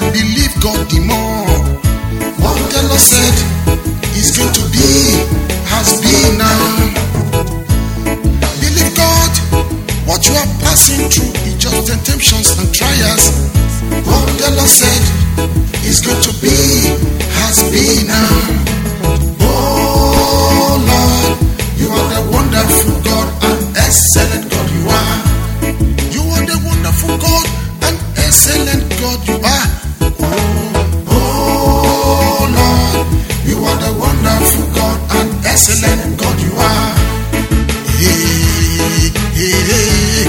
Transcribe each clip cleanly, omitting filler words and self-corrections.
believe God the more. What the Lord said is going to be, has been now. Believe God, what you are passing through is just temptations and trials. What the Lord said is going to be, has been now. Oh Lord, you are the wonderful God and excellent God you are. You are the wonderful God and excellent God you are. Oh Lord, you are the wonderful God and excellent God you are. Hey, hey, hey.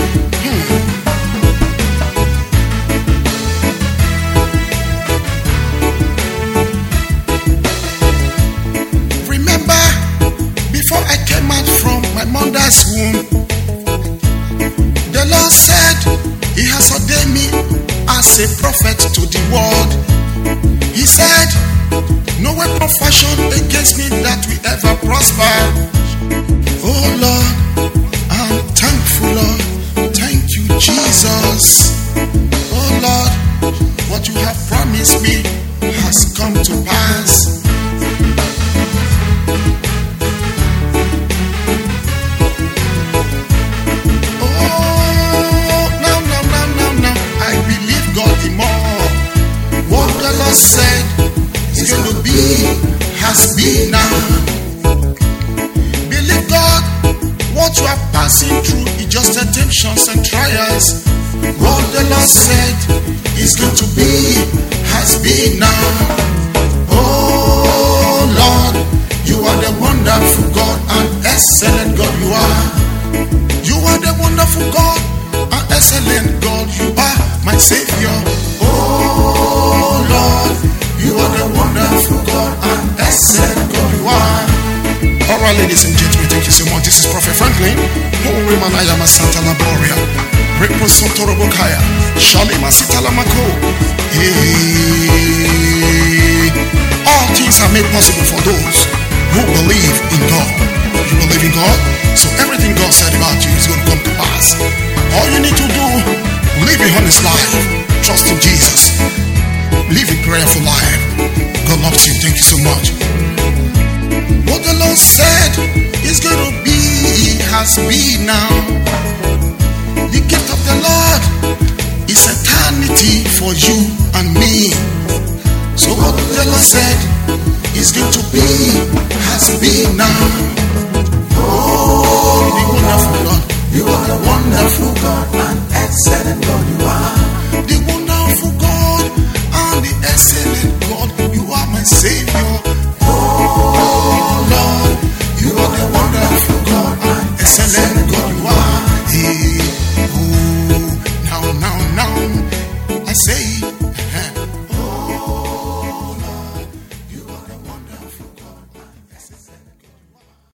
Remember, before I came out from my mother's womb, the Lord said He has ordained me as a prophet to the world. He said, no weapon fashioned against me that will ever prosper. Oh Lord, I'm thankful, Lord. Thank you, Jesus. Oh Lord, what you have promised me has come to pass. Said it's going to be, has been now. Believe God, what you are passing through is just temptations and trials. What the Lord said is going to be, has been now. Oh Lord, you are the wonderful God and excellent God you are. You are the wonderful God and excellent God you are, my Savior. Oh Lord, you are the wonderful God and excellent God you are. Alright, ladies and gentlemen, thank you so much. This is Prophet Franklin. Horemanayama Santa Laboria. Repo Sontorobokaya. Shalima Sitalamako. All things are made possible for those who believe in God. You believe in God? So everything God said about you is going to come to pass. All you need to do, live a honest life. Trust in Jesus. Live a prayerful life. God loves you. Thank you so much. What the Lord said is going to be, has been now. The gift of the Lord is eternity for you and me. So what the Lord said is going to be, has been now. Oh, the wonderful God. You are the wonderful God and excellent God you are.